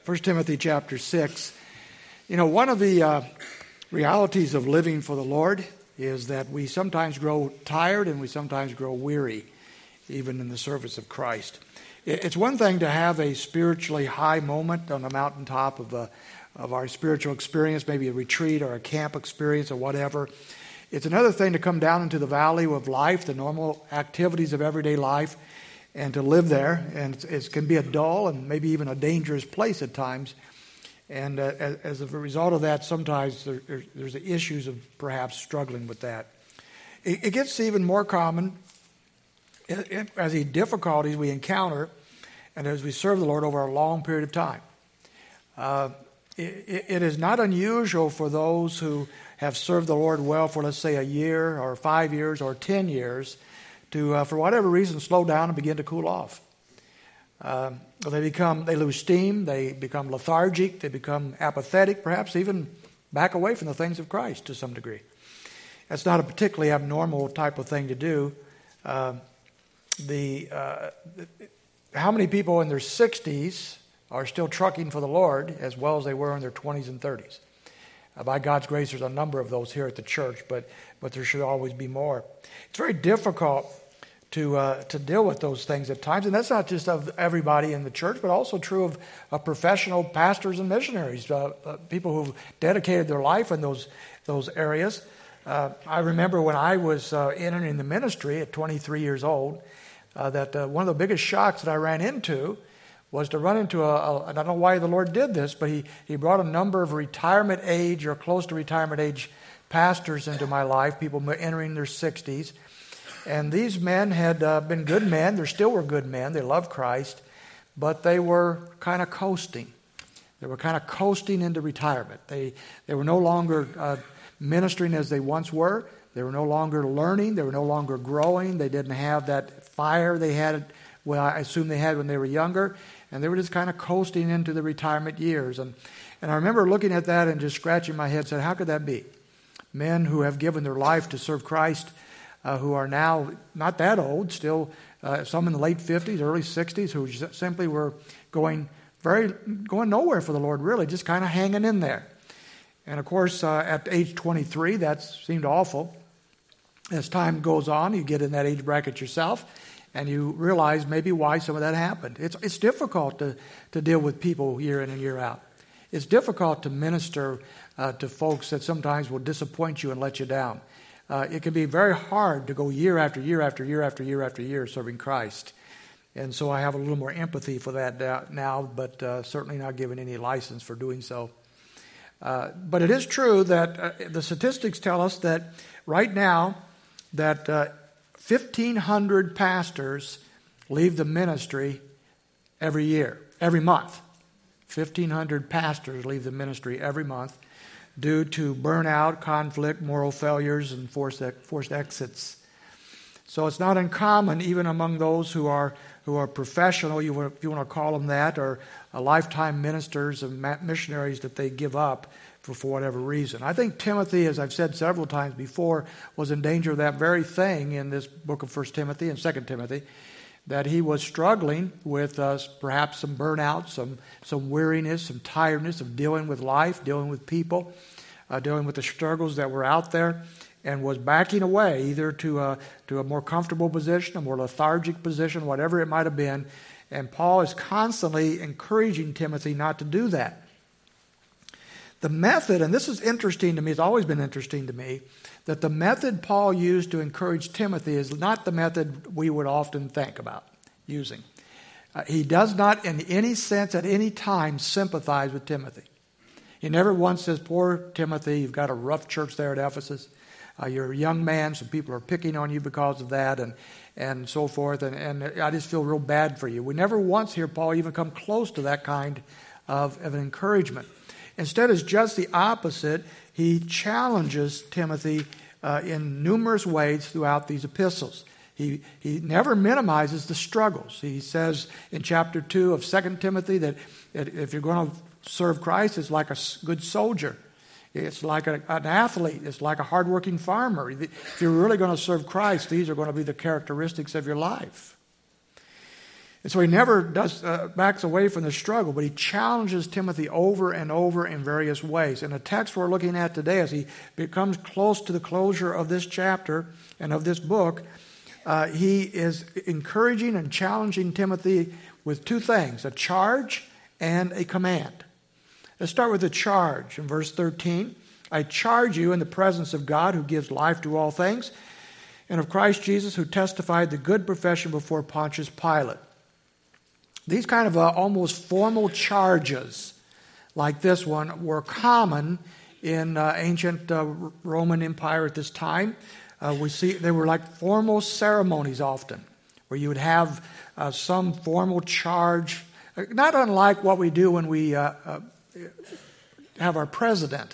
1 Timothy chapter 6. One of the realities of living for the Lord is that we sometimes grow tired and we sometimes grow weary, even in the service of Christ. It's one thing to have a spiritually high moment on the mountaintop of our spiritual experience, maybe a retreat or a camp experience or whatever. It's another thing to come down into the valley of life, the normal activities of everyday life, and to live there. And it can be a dull and maybe even a dangerous place at times. And as a result of that, sometimes there's the issues of perhaps struggling with that. It gets even more common as the difficulties we encounter and as we serve the Lord over a long period of time. It is not unusual for those who have served the Lord well for, let's say, a year or 5 years or 10 years to, for whatever reason, slow down and begin to cool off. They lose steam, they become lethargic, they become apathetic, perhaps even back away from the things of Christ to some degree. That's not a particularly abnormal type of thing to do. How many people in their 60s are still trucking for the Lord as well as they were in their 20s and 30s? By God's grace, there's a number of those here at the church, but there should always be more. It's very difficult to deal with those things at times, and that's not just of everybody in the church, but also true of professional pastors and missionaries, people who've dedicated their life in those areas. I remember when I was entering the ministry at 23 years old, that one of the biggest shocks that I ran into was to run into I don't know why the Lord did this, but he brought a number of retirement age or close to retirement age pastors into my life, people entering their 60s. And these men had been good men. They still were good men. They loved Christ, but they were kind of coasting. They were kind of coasting into retirement. They were no longer ministering as they once were. They were no longer learning. They were no longer growing. They didn't have that fire they had, well, I assume they had when they were younger. And they were just kind of coasting into the retirement years. And I remember looking at that and just scratching my head and saying, how could that be? Men who have given their life to serve Christ, who are now not that old, still some in the late 50s, early 60s, who simply were going nowhere for the Lord, really, just kind of hanging in there. And of course, at age 23, that seemed awful. As time goes on, you get in that age bracket yourself, and you realize maybe why some of that happened. It's difficult to deal with people year in and year out. It's difficult to minister to folks that sometimes will disappoint you and let you down. It can be very hard to go year after year after year after year after year serving Christ. And so I have a little more empathy for that now, but certainly not given any license for doing so. But it is true that the statistics tell us that right now that 1,500 pastors leave the ministry every month. 1,500 pastors leave the ministry every month due to burnout, conflict, moral failures, and forced exits. So it's not uncommon, even among those who are professional, if you want to call them that, or lifetime ministers and missionaries, that they give up for whatever reason. I think Timothy, as I've said several times before, was in danger of that very thing in this book of 1 Timothy and 2 Timothy, that he was struggling with perhaps some burnout, some weariness, some tiredness of dealing with life, dealing with people, dealing with the struggles that were out there, and was backing away either to a more comfortable position, a more lethargic position, whatever it might have been. And Paul is constantly encouraging Timothy not to do that. The method, and this is interesting to me, it's always been interesting to me, that the method Paul used to encourage Timothy is not the method we would often think about using. He does not in any sense at any time sympathize with Timothy. He never once says, poor Timothy, you've got a rough church there at Ephesus. You're a young man, so people are picking on you because of that and so forth, and I just feel real bad for you. We never once hear Paul even come close to that kind of an encouragement. Instead, it's just the opposite. He challenges Timothy in numerous ways throughout these epistles. He never minimizes the struggles. He says in chapter 2 of 2 Timothy that if you're going to serve Christ, it's like a good soldier. It's like an athlete. It's like a hardworking farmer. If you're really going to serve Christ, these are going to be the characteristics of your life. And so he never backs away from the struggle, but he challenges Timothy over and over in various ways. And the text we're looking at today, as he becomes close to the closure of this chapter and of this book, he is encouraging and challenging Timothy with two things, a charge and a command. Let's start with the charge. In verse 13, I charge you in the presence of God who gives life to all things, and of Christ Jesus who testified the good profession before Pontius Pilate. These kind of almost formal charges like this one were common in ancient Roman Empire at this time. We see they were like formal ceremonies often, where you would have some formal charge, not unlike what we do when we have our president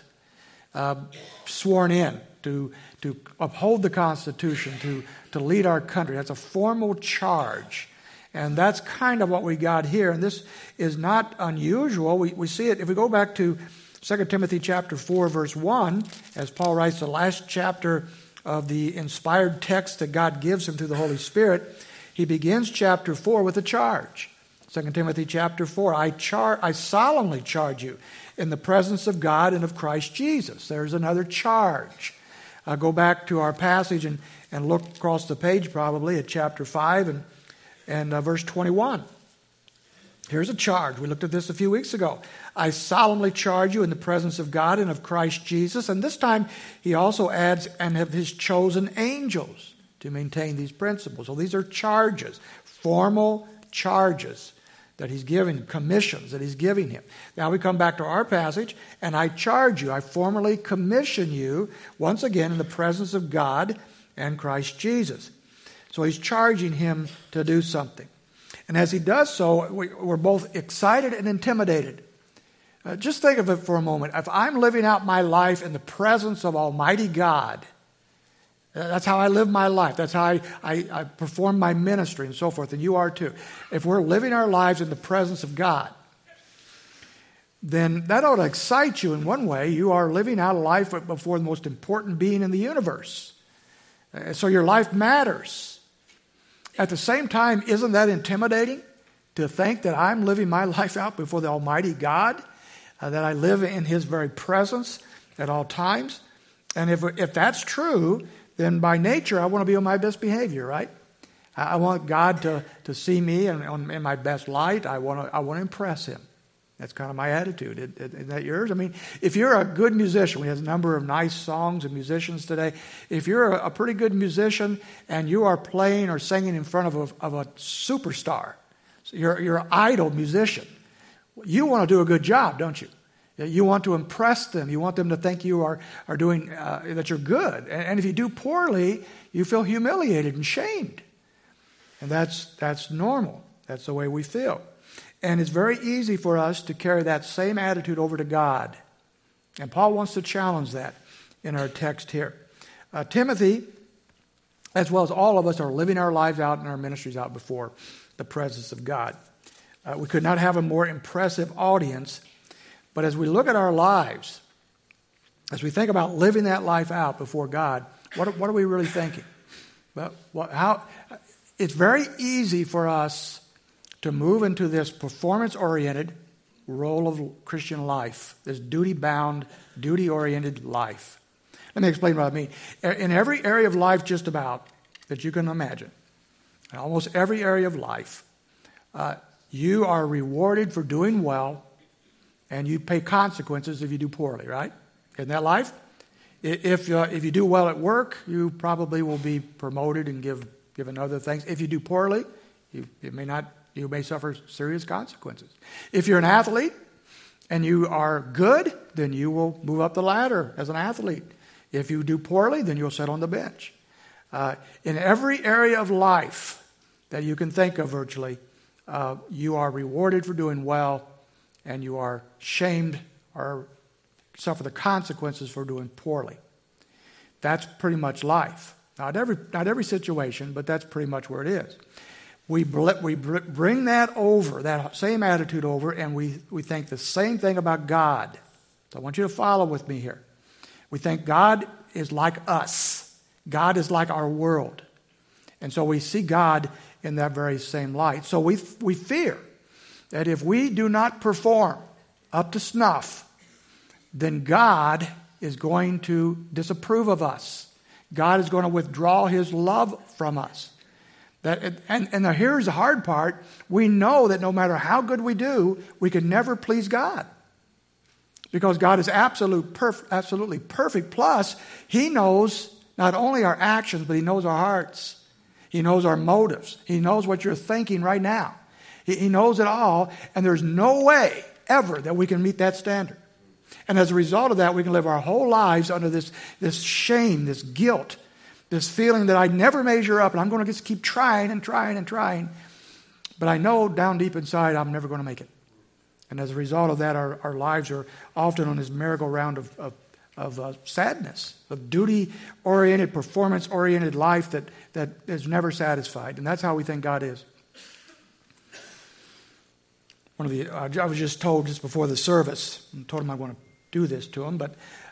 sworn in to uphold the Constitution, to lead our country. That's a formal charge. And that's kind of what we got here. And this is not unusual. We see it if we go back to 2 Timothy chapter 4, verse 1, as Paul writes the last chapter of the inspired text that God gives him through the Holy Spirit. He begins chapter 4 with a charge. 2 Timothy chapter 4, I solemnly charge you in the presence of God and of Christ Jesus. There's another charge. Go back to our passage and look across the page probably at chapter 5 and verse 21. Here's a charge. We looked at this a few weeks ago. I solemnly charge you in the presence of God and of Christ Jesus. And this time he also adds, and of his chosen angels to maintain these principles. So these are charges, formal charges that he's giving, commissions that he's giving him. Now we come back to our passage, and I charge you, I formally commission you, once again in the presence of God and Christ Jesus. So he's charging him to do something. And as he does so, we're both excited and intimidated. Just think of it for a moment. If I'm living out my life in the presence of Almighty God, that's how I live my life. That's how I perform my ministry and so forth, and you are too. If we're living our lives in the presence of God, then that ought to excite you in one way. You are living out a life before the most important being in the universe. So your life matters. At the same time, isn't that intimidating to think that I'm living my life out before the Almighty God, that I live in His very presence at all times? And if that's true, then by nature I want to be on my best behavior, right? I want God to see me in my best light. I want to impress Him. That's kind of my attitude. Isn't that yours? I mean, if you're a good musician, we have a number of nice songs and musicians today. If you're a pretty good musician and you are playing or singing in front of a superstar, so you're an idol musician, you want to do a good job, don't you? You want to impress them. You want them to think you are doing, that you're good. And if you do poorly, you feel humiliated and shamed. And that's normal. That's the way we feel. And it's very easy for us to carry that same attitude over to God. And Paul wants to challenge that in our text here. Timothy, as well as all of us, are living our lives out and our ministries out before the presence of God. We could not have a more impressive audience. But as we look at our lives, as we think about living that life out before God, what are we really thinking? Well, it's very easy for us to move into this performance-oriented role of Christian life, this duty-bound, duty-oriented life. Let me explain what I mean. In every area of life just about that you can imagine, in almost every area of life, you are rewarded for doing well, and you pay consequences if you do poorly, right? Isn't that life? If you do well at work, you probably will be promoted and given other things. If you do poorly, you may suffer serious consequences. If you're an athlete and you are good, then you will move up the ladder as an athlete. If you do poorly, then you'll sit on the bench. In every area of life that you can think of virtually, you are rewarded for doing well, and you are shamed or suffer the consequences for doing poorly. That's pretty much life. Not every situation, but that's pretty much where it is. We bring that over, that same attitude over, and we think the same thing about God. So I want you to follow with me here. We think God is like us. God is like our world. And so we see God in that very same light. So we fear that if we do not perform up to snuff, then God is going to disapprove of us. God is going to withdraw His love from us. Here's the hard part. We know that no matter how good we do, we can never please God. Because God is absolutely perfect. Plus, He knows not only our actions, but He knows our hearts. He knows our motives. He knows what you're thinking right now. He knows it all, and there's no way ever that we can meet that standard. And as a result of that, we can live our whole lives under this shame, this guilt, this feeling that I never measure up, and I'm going to just keep trying and trying and trying. But I know down deep inside I'm never going to make it. And as a result of that, our lives are often on this merry-go-round of sadness, of duty-oriented, performance-oriented life that is never satisfied. And that's how we think God is. I was just told just before the service, I told him I want to do this to him, but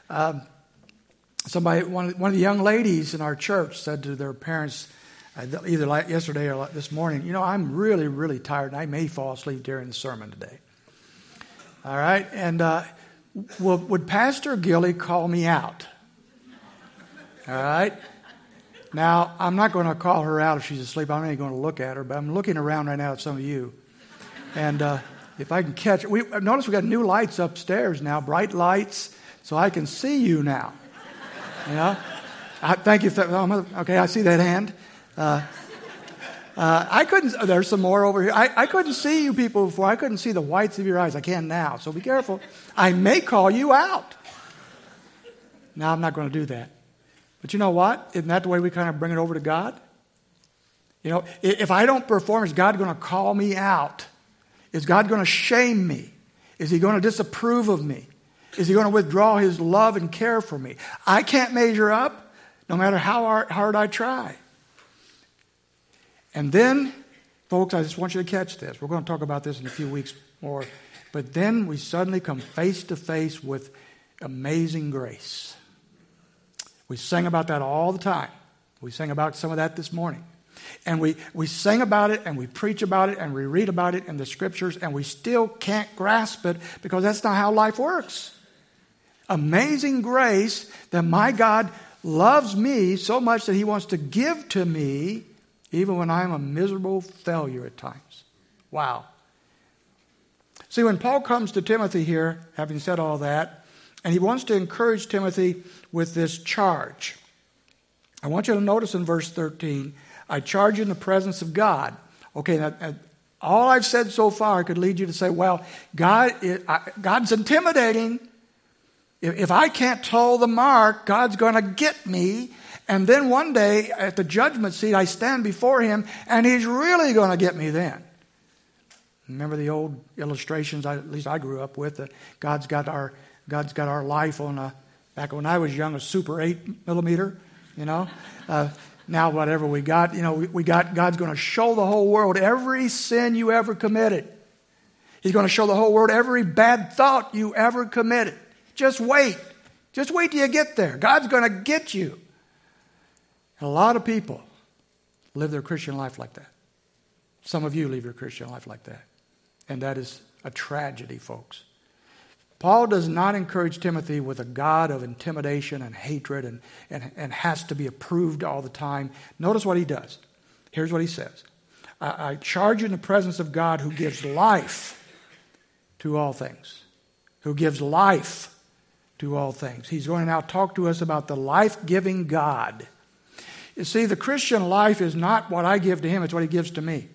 one of the young ladies in our church said to their parents, either yesterday or this morning, I'm really, really tired, and I may fall asleep during the sermon today. All right? And would Pastor Gilly call me out? All right? Now, I'm not going to call her out if she's asleep. I'm not even going to look at her, but I'm looking around right now at some of you. And if I can catch it. Notice we got new lights upstairs now, bright lights, so I can see you now. Thank you. Okay, I see that hand. I couldn't. There's some more over here. I couldn't see you people before. I couldn't see the whites of your eyes. I can now. So be careful. I may call you out. Now I'm not going to do that. But you know what? Isn't that the way we kind of bring it over to God? If I don't perform, is God going to call me out? Is God going to shame me? Is He going to disapprove of me? Is He going to withdraw His love and care for me? I can't measure up no matter how hard I try. And then, folks, I just want you to catch this. We're going to talk about this in a few weeks more. But then we suddenly come face to face with amazing grace. We sing about that all the time. We sang about some of that this morning. And we sing about it, and we preach about it, and we read about it in the Scriptures, and we still can't grasp it because that's not how life works. Amazing grace that my God loves me so much that He wants to give to me even when I'm a miserable failure at times. Wow. See, when Paul comes to Timothy here, having said all that, and he wants to encourage Timothy with this charge. I want you to notice in verse 13, I charge you in the presence of God. Okay, now, all I've said so far could lead you to say, well, God's intimidating. If I can't toe the mark, God's going to get me. And then one day at the judgment seat, I stand before Him, and He's really going to get me then. Remember the old illustrations, at least I grew up with, that God's got our life on back when I was young, a Super 8 millimeter, Now whatever we got, God's going to show the whole world every sin you ever committed. He's going to show the whole world every bad thought you ever committed. Just wait. Just wait till you get there. God's going to get you. And a lot of people live their Christian life like that. Some of you live your Christian life like that. And that is a tragedy, folks. Paul does not encourage Timothy with a God of intimidation and hatred and has to be approved all the time. Notice what he does. Here's what he says. I charge you in the presence of God who gives life to all things. Who gives life to all things. He's going to now talk to us about the life-giving God. You see, the Christian life is not what I give to Him, it's what He gives to me.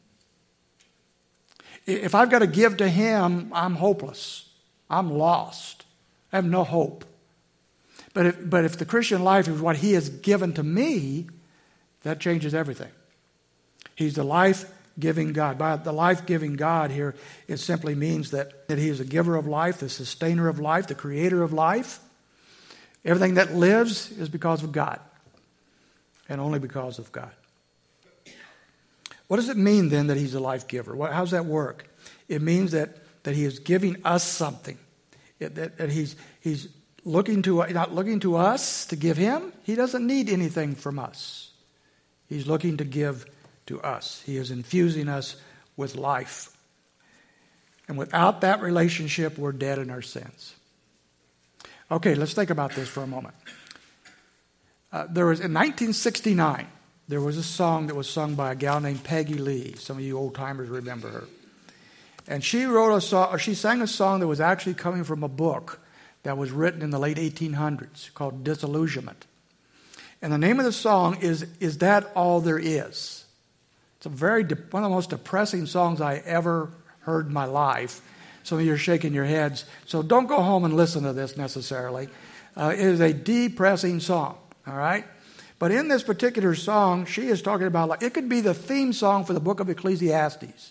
If I've got to give to Him, I'm hopeless. I'm lost. I have no hope. But if the Christian life is what He has given to me, that changes everything. He's the life-giving God. By the life-giving God here, it simply means that He is the giver of life, the sustainer of life, the creator of life. Everything that lives is because of God. And only because of God. What does it mean then that He's a life giver? How does that work? It means that He is giving us something. That He's not looking to us to give Him. He doesn't need anything from us. He's looking to give to us. He is infusing us with life. And without that relationship, we're dead in our sins. Okay, let's think about this for a moment. In 1969, there was a song that was sung by a gal named Peggy Lee. Some of you old-timers remember her. And she sang a song that was actually coming from a book that was written in the late 1800s called Disillusionment. And the name of the song is That All There Is? It's one of the most depressing songs I ever heard in my life. Some of you are shaking your heads, so don't go home and listen to this necessarily. It is a depressing song, all right? But in this particular song, she is talking about, it could be the theme song for the book of Ecclesiastes.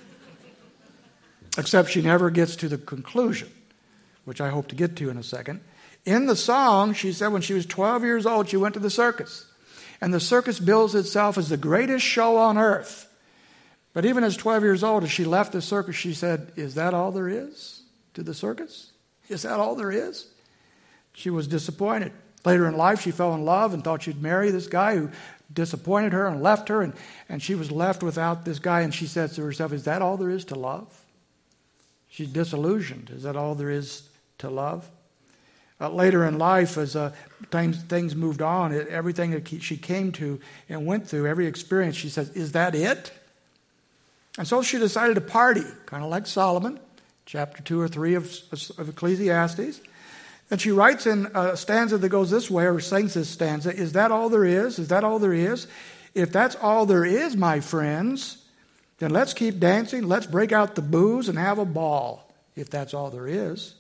Except she never gets to the conclusion, which I hope to get to in a second. In the song, she said when she was 12 years old, she went to the circus. And the circus bills itself as the greatest show on earth. But even as 12 years old, as she left the circus, she said, is that all there is to the circus? Is that all there is? She was disappointed. Later in life, she fell in love and thought she'd marry this guy who disappointed her and left her. And she was left without this guy. And she said to herself, is that all there is to love? She's disillusioned. Is that all there is to love? Later in life, as things moved on, everything that she came to and went through, every experience, she says, is that it? And so she decided to party, kind of like Solomon, chapter 2 or 3 of Ecclesiastes. And she writes in a stanza that goes this way, or sings this stanza, is that all there is? Is that all there is? If that's all there is, my friends, then let's keep dancing, let's break out the booze and have a ball. If that's all there is.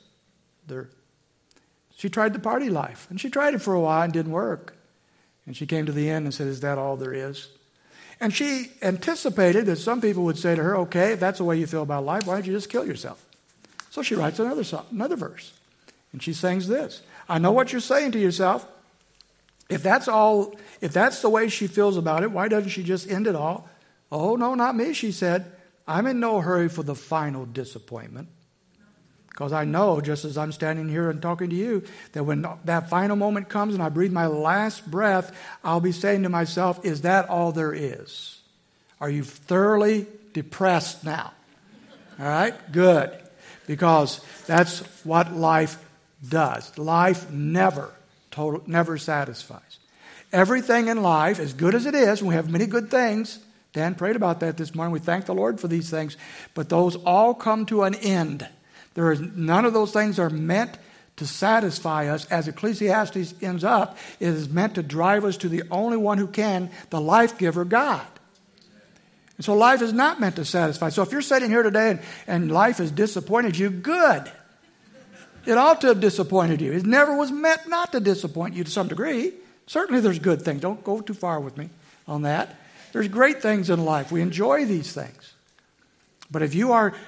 She tried the party life, and she tried it for a while and didn't work. And she came to the end and said, is that all there is? And she anticipated that some people would say to her, okay, if that's the way you feel about life, why don't you just kill yourself? So she writes another verse. And she sings this. I know what you're saying to yourself. If that's the way she feels about it, why doesn't she just end it all? Oh, no, not me, she said. I'm in no hurry for the final disappointment. Because I know, just as I'm standing here and talking to you, that when that final moment comes and I breathe my last breath, I'll be saying to myself, is that all there is? Are you thoroughly depressed now? All right? Good. Because that's what life does. Life never satisfies. Everything in life, as good as it is, and we have many good things. Dan prayed about that this morning. We thank the Lord for these things. But those all come to an end. None of those things are meant to satisfy us. As Ecclesiastes ends up, it is meant to drive us to the only one who can, the life giver, God. And so life is not meant to satisfy. So if you're sitting here today and life has disappointed you, good. It ought to have disappointed you. It never was meant not to disappoint you to some degree. Certainly there's good things. Don't go too far with me on that. There's great things in life. We enjoy these things. But if you are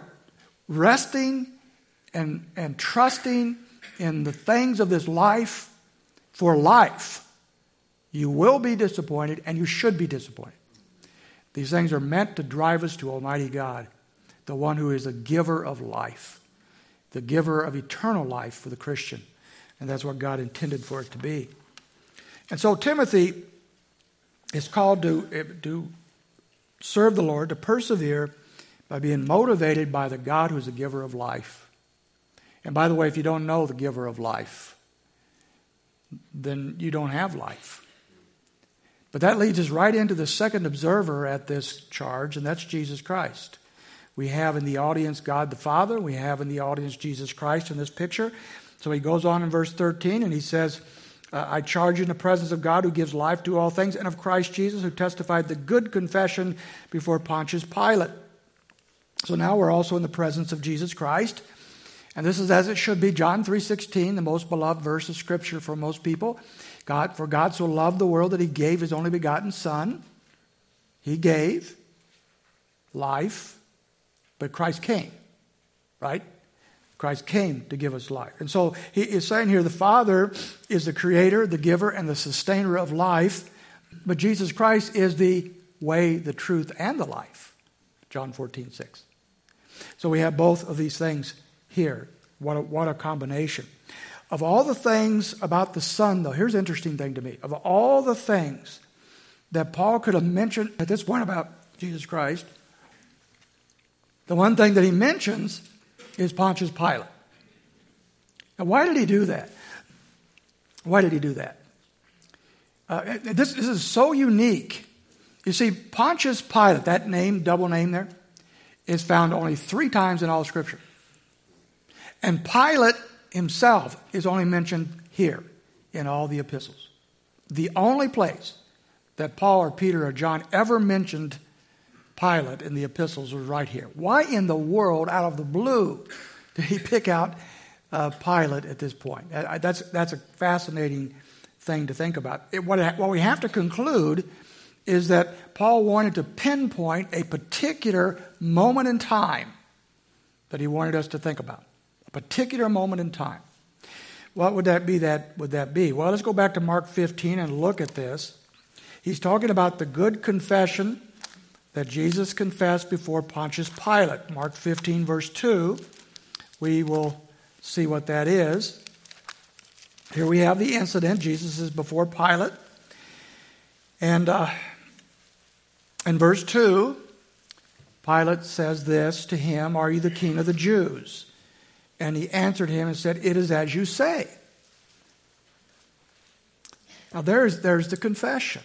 resting and trusting in the things of this life for life, you will be disappointed, and you should be disappointed. These things are meant to drive us to Almighty God, the one who is a giver of life, the giver of eternal life for the Christian. And that's what God intended for it to be. And so Timothy is called to serve the Lord, to persevere by being motivated by the God who is the giver of life. And by the way, if you don't know the giver of life, then you don't have life. But that leads us right into the second observer at this charge, and that's Jesus Christ. We have in the audience God the Father. We have in the audience Jesus Christ in this picture. So he goes on in verse 13 and he says, I charge you in the presence of God who gives life to all things, and of Christ Jesus who testified the good confession before Pontius Pilate. So now we're also in the presence of Jesus Christ. And this is as it should be. John 3:16, the most beloved verse of Scripture for most people. For God so loved the world that he gave his only begotten Son. He gave life, but Christ came, right? Christ came to give us life. And so he is saying here the Father is the creator, the giver, and the sustainer of life. But Jesus Christ is the way, the truth, and the life. John 14:6. So we have both of these things here. What a combination. Of all the things about the Son, though, here's an interesting thing to me. Of all the things that Paul could have mentioned at this point about Jesus Christ, the one thing that he mentions is Pontius Pilate. Now, why did he do that? Why did he do that? This is so unique. You see, Pontius Pilate, that name, double name there, is found only 3 times in all Scripture. And Pilate himself is only mentioned here in all the epistles. The only place that Paul or Peter or John ever mentioned Pilate in the epistles was right here. Why in the world, out of the blue, did he pick out Pilate at this point? That's a fascinating thing to think about. What we have to conclude is that Paul wanted to pinpoint a particular moment in time that he wanted us to think about. A particular moment in time. What would that be? Well, let's go back to Mark 15 and look at this. He's talking about the good confession that Jesus confessed before Pontius Pilate. Mark 15, verse 2. We will see what that is. Here we have the incident. Jesus is before Pilate. And in verse 2, Pilate says this to him, "Are you the king of the Jews?" And he answered him and said, "It is as you say." Now there's the confession.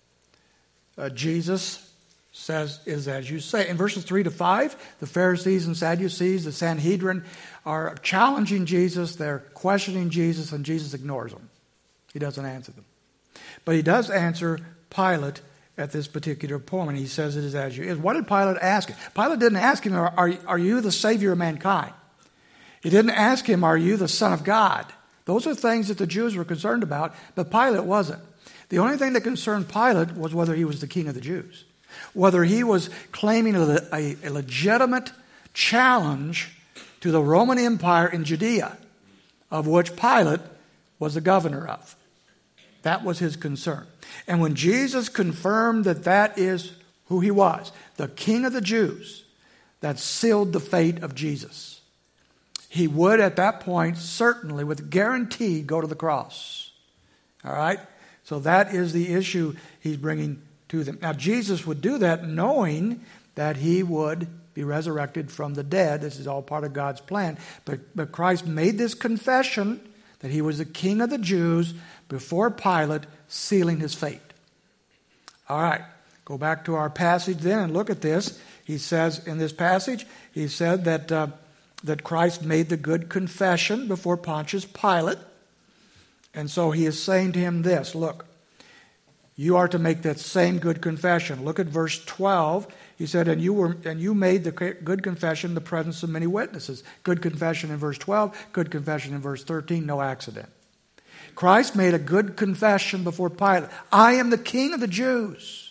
Jesus says, "It is as you say." In verses 3 to 5, the Pharisees and Sadducees, the Sanhedrin, are challenging Jesus. They're questioning Jesus, and Jesus ignores them. He doesn't answer them. But he does answer Pilate at this particular point, and he says, "It is as you is." What did Pilate ask him? Pilate didn't ask him, are you the Savior of mankind? He didn't ask him, "Are you the Son of God?" Those are things that the Jews were concerned about, but Pilate wasn't. The only thing that concerned Pilate was whether he was the king of the Jews, whether he was claiming a legitimate challenge to the Roman Empire in Judea, of which Pilate was the governor of. That was his concern. And when Jesus confirmed that is who he was, the king of the Jews, that sealed the fate of Jesus. He would at that point certainly, with guarantee, go to the cross. All right? So that is the issue he's bringing to them. Now, Jesus would do that knowing that he would be resurrected from the dead. This is all part of God's plan. But Christ made this confession that he was the king of the Jews before Pilate, sealing his fate. All right. Go back to our passage then and look at this. He says in this passage, he said that Christ made the good confession before Pontius Pilate. And so he is saying to him this, look, you are to make that same good confession. Look at verse 12. He said, and you made the good confession in the presence of many witnesses. Good confession in verse 12, good confession in verse 13, no accident. Christ made a good confession before Pilate. I am the king of the Jews.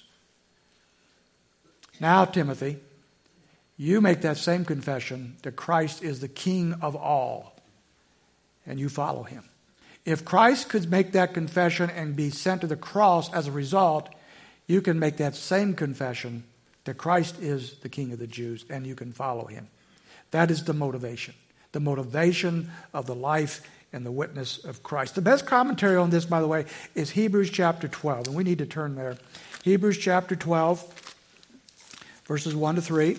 Now, Timothy, you make that same confession that Christ is the king of all, and you follow him. If Christ could make that confession and be sent to the cross as a result, you can make that same confession that Christ is the king of the Jews, and you can follow him. That is the motivation of the life and the witness of Christ. The best commentary on this, by the way, is Hebrews chapter 12, and we need to turn there. Hebrews chapter 12, verses 1 to 3.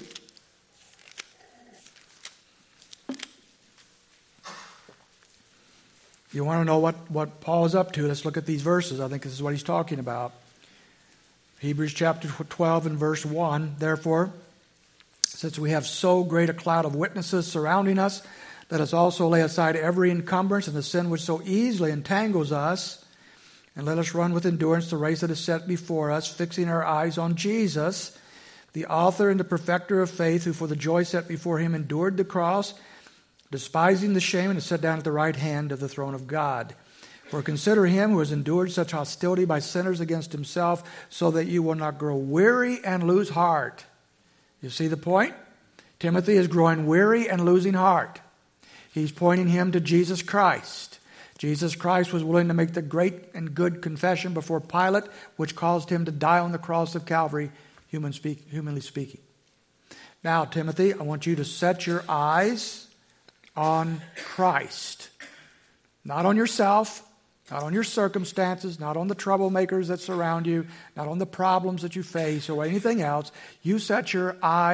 You want to know what Paul is up to? Let's look at these verses. I think this is what he's talking about. Hebrews chapter 12 and verse 1. Therefore, since we have so great a cloud of witnesses surrounding us, let us also lay aside every encumbrance and the sin which so easily entangles us, and let us run with endurance the race that is set before us, fixing our eyes on Jesus, the author and the perfecter of faith, who for the joy set before him endured the cross, despising the shame, and is set down at the right hand of the throne of God. For consider him who has endured such hostility by sinners against himself, so that you will not grow weary and lose heart. You see the point? Timothy is growing weary and losing heart. He's pointing him to Jesus Christ. Jesus Christ was willing to make the great and good confession before Pilate, which caused him to die on the cross of Calvary, humanly speaking. Now, Timothy, I want you to set your eyes on Christ. Not on yourself, Not on your circumstances, not on the troublemakers that surround you, not on the problems that you face or anything else. You fix your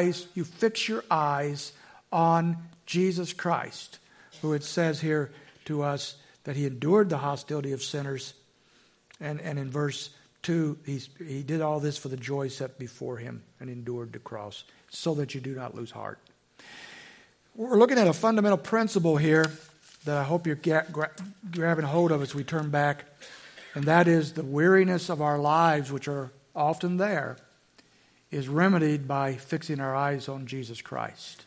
eyes on Jesus Christ, who it says here to us that he endured the hostility of sinners. And in verse 2, he did all this for the joy set before him and endured the cross so that you do not lose heart. We're looking at a fundamental principle here that I hope you're grabbing hold of as we turn back, and that is the weariness of our lives, which are often there, is remedied by fixing our eyes on Jesus Christ.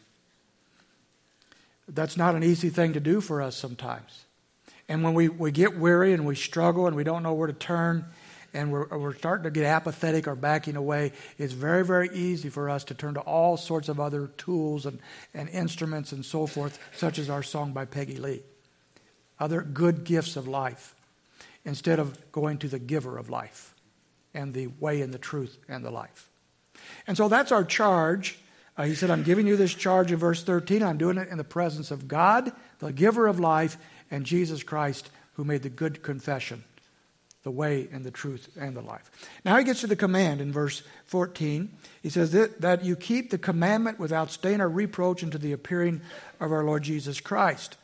That's not an easy thing to do for us sometimes. And when we get weary and we struggle and we don't know where to turn and we're starting to get apathetic or backing away, it's very, very easy for us to turn to all sorts of other tools and instruments and so forth, such as our song by Peggy Lee. Other good gifts of life, instead of going to the giver of life and the way and the truth and the life. And so that's our charge. He said, I'm giving you this charge in verse 13. I'm doing it in the presence of God, the giver of life, and Jesus Christ, who made the good confession, the way and the truth and the life. Now he gets to the command in verse 14. He says that you keep the commandment without stain or reproach unto the appearing of our Lord Jesus Christ.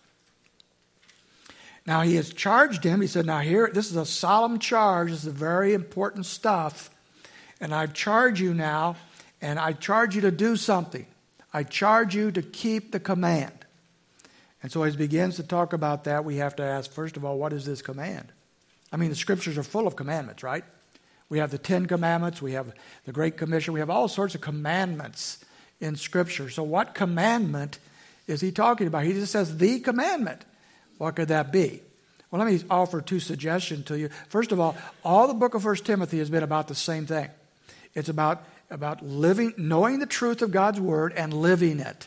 Now he has charged him. He said, now here, this is a solemn charge. This is very important stuff. And I charge you now, and I charge you to do something. I charge you to keep the command. And so as he begins to talk about that, we have to ask, first of all, what is this command? I mean, the scriptures are full of commandments, right? We have the 10 commandments. We have the Great Commission. We have all sorts of commandments in Scripture. So what commandment is he talking about? He just says the commandment. What could that be? Well, let me offer 2 suggestions to you. First of all the book of 1 Timothy has been about the same thing. It's about living, knowing the truth of God's Word and living it.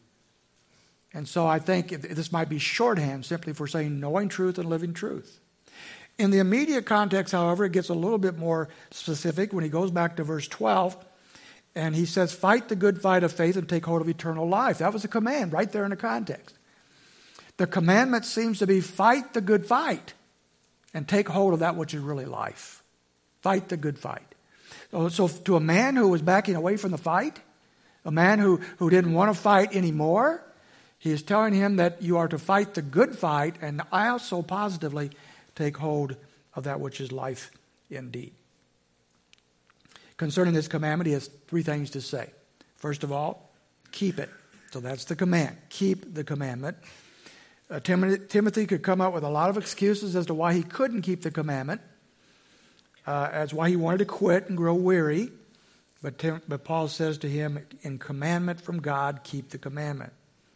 And so I think this might be shorthand simply for saying knowing truth and living truth. In the immediate context, however, it gets a little bit more specific when he goes back to verse 12, and he says, fight the good fight of faith and take hold of eternal life. That was a command right there in the context. The commandment seems to be fight the good fight and take hold of that which is really life. Fight the good fight. So to a man who was backing away from the fight, a man who didn't want to fight anymore, he is telling him that you are to fight the good fight and also positively take hold of that which is life indeed. Concerning this commandment, he has 3 things to say. First of all, keep it. So that's the command. Keep the commandment. Timothy could come up with a lot of excuses as to why he couldn't keep the commandment, as why he wanted to quit and grow weary. But Paul says to him, in commandment from God, keep the commandment.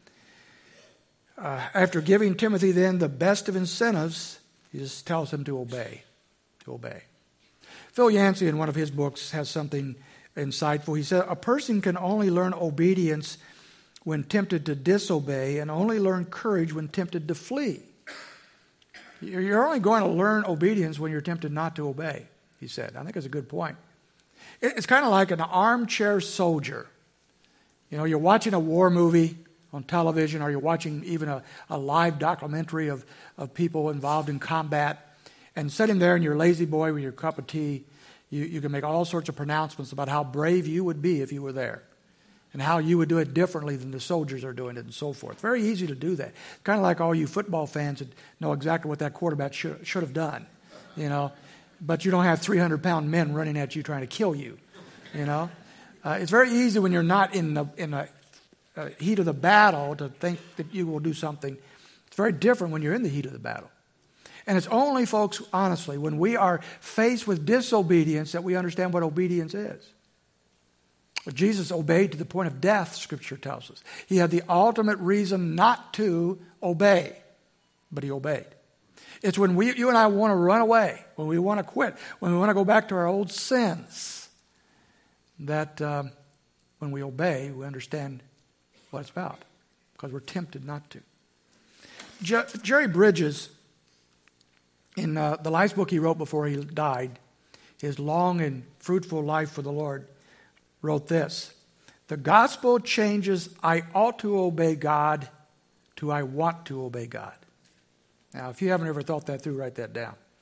After giving Timothy then the best of incentives, he just tells him to obey. To obey. Phil Yancey, in one of his books, has something insightful. He said, a person can only learn obedience when tempted to disobey, and only learn courage when tempted to flee. You're only going to learn obedience when you're tempted not to obey, he said. I think that's a good point. It's kind of like an armchair soldier. You know, you're watching a war movie on television, or you're watching even a live documentary of people involved in combat, and sitting there in your lazy boy with your cup of tea, you can make all sorts of pronouncements about how brave you would be if you were there, and how you would do it differently than the soldiers are doing it, and so forth. Very easy to do that. Kind of like all you football fans that know exactly what that quarterback should have done, you know. But you don't have 300-pound men running at you trying to kill you, you know. It's very easy when you're not in the heat of the battle to think that you will do something. It's very different when you're in the heat of the battle. And it's only, folks, honestly, when we are faced with disobedience that we understand what obedience is. But Jesus obeyed to the point of death, Scripture tells us. He had the ultimate reason not to obey, but he obeyed. It's when you and I want to run away, when we want to quit, when we want to go back to our old sins, that when we obey, we understand what it's about, because we're tempted not to. Jerry Bridges, in the last book he wrote before he died, his long and fruitful life for the Lord, wrote this: the gospel changes I ought to obey God to I want to obey God. Now, if you haven't ever thought that through, write that down.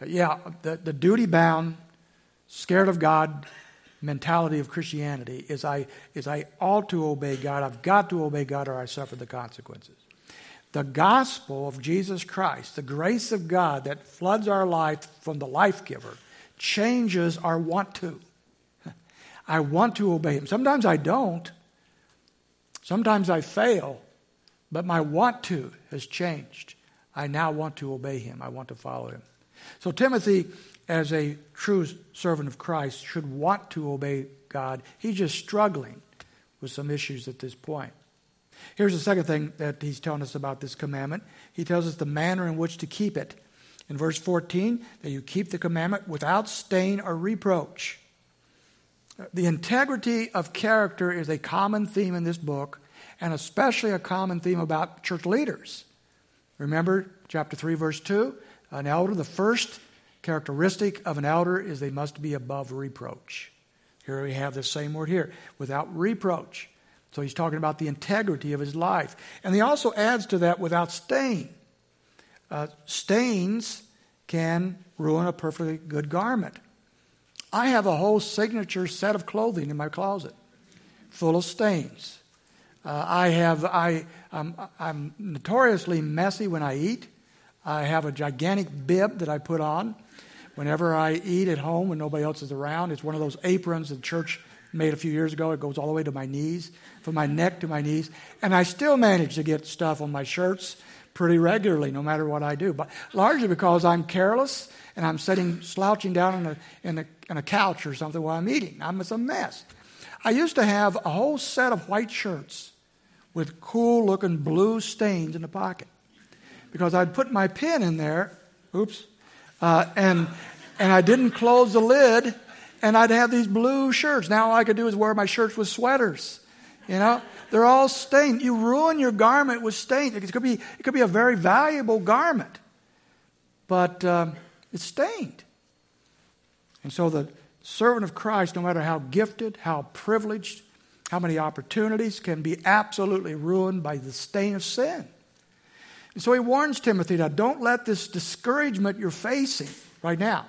The duty-bound, scared of God mentality of Christianity is I ought to obey God. I've got to obey God or I suffer the consequences. The gospel of Jesus Christ, the grace of God that floods our life from the life giver, changes our want to. I want to obey Him. Sometimes I don't. Sometimes I fail. But my want to has changed. I now want to obey Him. I want to follow Him. So Timothy, as a true servant of Christ, should want to obey God. He's just struggling with some issues at this point. Here's the second thing that he's telling us about this commandment. He tells us the manner in which to keep it. In verse 14, that you keep the commandment without stain or reproach. The integrity of character is a common theme in this book, and especially a common theme about church leaders. Remember chapter 3, verse 2? An elder, the first characteristic of an elder is they must be above reproach. Here we have the same word here, without reproach. So he's talking about the integrity of his life. And he also adds to that without stain. Stains can ruin a perfectly good garment. I have a whole signature set of clothing in my closet full of stains. I'm notoriously messy when I eat. I have a gigantic bib that I put on whenever I eat at home when nobody else is around. It's one of those aprons the church made a few years ago. It goes all the way to my knees, from my neck to my knees. And I still manage to get stuff on my shirts pretty regularly, no matter what I do. But largely because I'm careless and I'm slouching down in a couch or something while I'm eating. It's a mess. I used to have a whole set of white shirts with cool-looking blue stains in the pocket because I'd put my pen in there, and I didn't close the lid, and I'd have these blue shirts. Now all I could do is wear my shirts with sweaters. They're all stained. You ruin your garment with stains. It could be a very valuable garment, but it's stained. And so the servant of Christ, no matter how gifted, how privileged, how many opportunities, can be absolutely ruined by the stain of sin. And so he warns Timothy that don't let this discouragement you're facing right now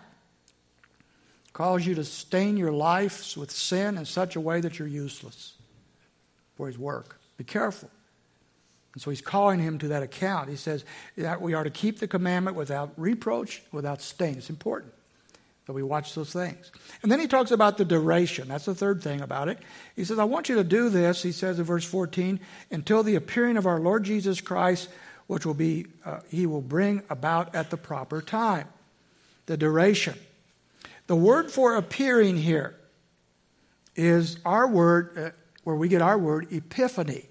cause you to stain your life with sin in such a way that you're useless for his work. Be careful. And so he's calling him to that account. He says that we are to keep the commandment without reproach, without stain. It's important that we watch those things. And then he talks about the duration. That's the third thing about it. He says, I want you to do this, he says in verse 14, until the appearing of our Lord Jesus Christ, which will be, he will bring about at the proper time. The duration. The word for appearing here is our word, where we get our word, epiphany.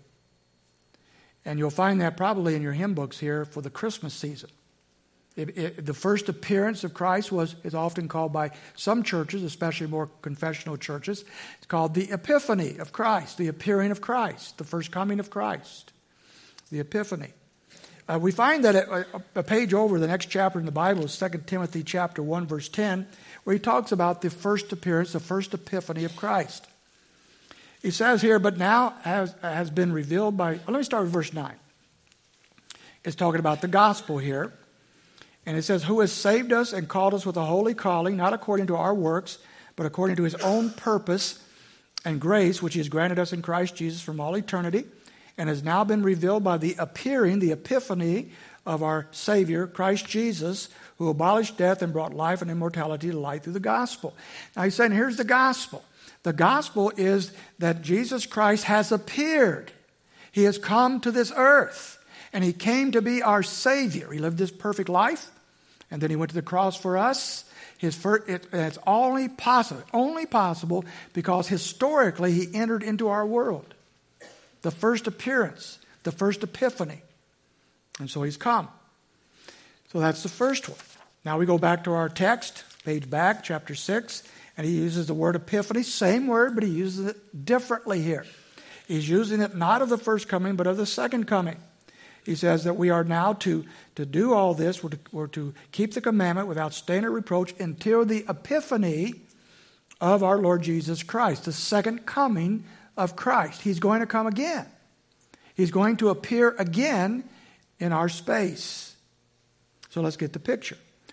And you'll find that probably in your hymn books here for the Christmas season. The first appearance of Christ is often called by some churches, especially more confessional churches, it's called the Epiphany of Christ, the appearing of Christ, the first coming of Christ, the Epiphany. We find that a page over, the next chapter in the Bible is 2 Timothy chapter 1, verse 10, where he talks about the first appearance, the first epiphany of Christ. He says here, but now has been revealed by, let me start with verse 9. It's talking about the gospel here. And it says, who has saved us and called us with a holy calling, not according to our works, but according to his own purpose and grace, which he has granted us in Christ Jesus from all eternity, and has now been revealed by the appearing, the epiphany of our Savior, Christ Jesus, who abolished death and brought life and immortality to light through the gospel. Now he's saying, here's the gospel. The gospel is that Jesus Christ has appeared. He has come to this earth. And he came to be our Savior. He lived this perfect life, and then he went to the cross for us. It's only possible because historically he entered into our world. The first appearance, the first epiphany. And so he's come. So that's the first one. Now we go back to our text, page back, chapter 6, and he uses the word epiphany, same word, but he uses it differently here. He's using it not of the first coming, but of the second coming. He says that we are now to do all this, we're to keep the commandment without stain or reproach until the epiphany of our Lord Jesus Christ, the second coming of Christ. He's going to come again. He's going to appear again in our space. So let's get the picture.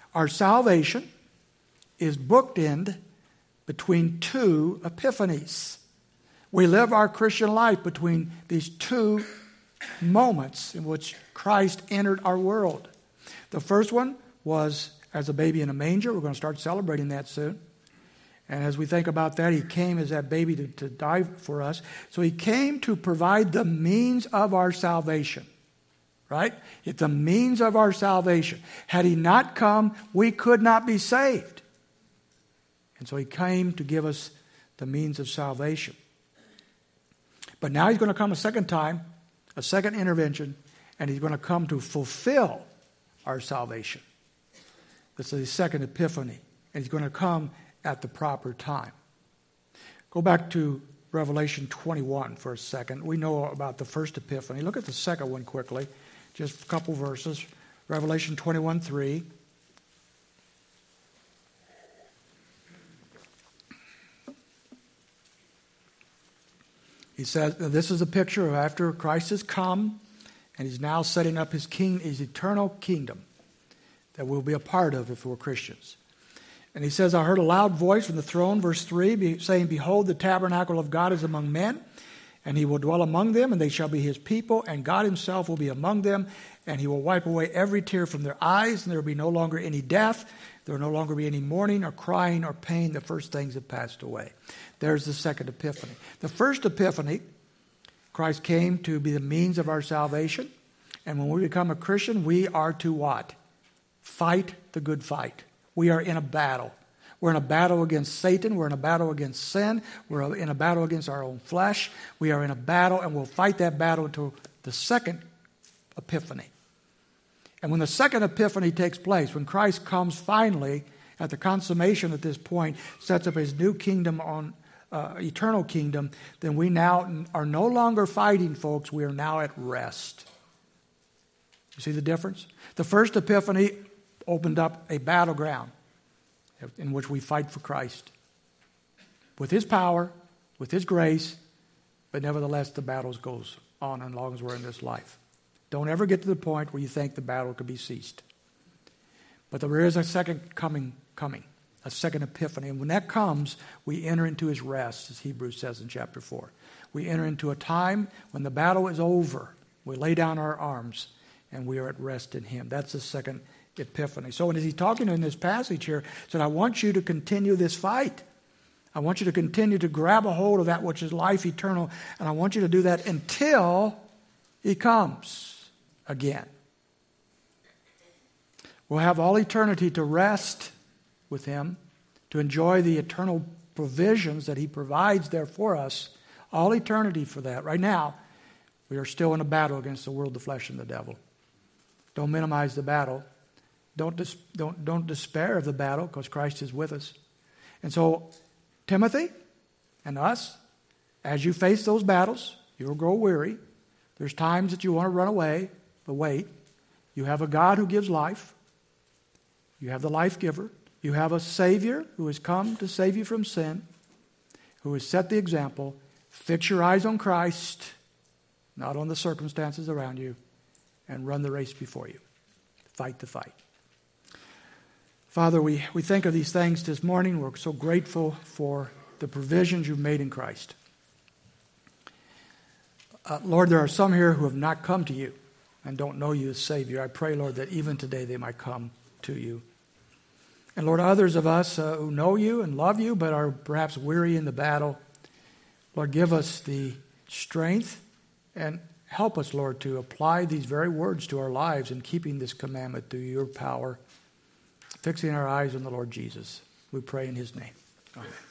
Our salvation is bookended between two epiphanies. We live our Christian life between these two moments in which Christ entered our world. The first one was as a baby in a manger. We're going to start celebrating that soon. And as we think about that, he came as that baby to die for us. So he came to provide the means of our salvation. Right? It's the means of our salvation. Had he not come, we could not be saved. And so he came to give us the means of salvation. But now he's going to come a second time, a second intervention, and he's going to come to fulfill our salvation. This is the second epiphany. And he's going to come at the proper time. Go back to Revelation 21 for a second. We know about the first epiphany. Look at the second one quickly. Just a couple verses. Revelation 21:3. He says, this is a picture of after Christ has come, and he's now setting up his eternal kingdom that we'll be a part of if we're Christians. And he says, I heard a loud voice from the throne, verse 3, saying, Behold, the tabernacle of God is among men, and he will dwell among them, and they shall be his people, and God himself will be among them, and he will wipe away every tear from their eyes, and there will be no longer any death. There will no longer be any mourning or crying or pain. The first things have passed away. There's the second epiphany. The first epiphany, Christ came to be the means of our salvation. And when we become a Christian, we are to what? Fight the good fight. We are in a battle. We're in a battle against Satan. We're in a battle against sin. We're in a battle against our own flesh. We are in a battle, and we'll fight that battle until the second epiphany. And when the second epiphany takes place, when Christ comes finally at the consummation at this point, sets up his new kingdom on eternal kingdom, then we now are no longer fighting, folks. We are now at rest. You see the difference? The first epiphany opened up a battleground in which we fight for Christ. With his power, with his grace, but nevertheless the battle goes on as long as we're in this life. Don't ever get to the point where you think the battle could be ceased. But there is a second coming, a second epiphany. And when that comes, we enter into his rest, as Hebrews says in chapter 4. We enter into a time when the battle is over. We lay down our arms, and we are at rest in him. That's the second epiphany. So as he's talking in this passage here, he said, I want you to continue this fight. I want you to continue to grab a hold of that which is life eternal, and I want you to do that until he comes again. We'll have all eternity to rest with him, to enjoy the eternal provisions that he provides there for us. All eternity for that. Right now, we are still in a battle against the world, the flesh, and the devil. Don't minimize the battle. Don't despair of the battle, because Christ is with us. And so, Timothy and us, as you face those battles, you'll grow weary. There's times that you want to run away, but wait. You have a God who gives life. You have the life giver. You have a Savior who has come to save you from sin, who has set the example. Fix your eyes on Christ, not on the circumstances around you, and run the race before you. Fight the fight. Father, we think of these things this morning. We're so grateful for the provisions you've made in Christ. Lord, there are some here who have not come to you and don't know you as Savior. I pray, Lord, that even today they might come to you. And Lord, others of us who know you and love you but are perhaps weary in the battle, Lord, give us the strength and help us, Lord, to apply these very words to our lives in keeping this commandment through your power, fixing our eyes on the Lord Jesus. We pray in his name. Amen.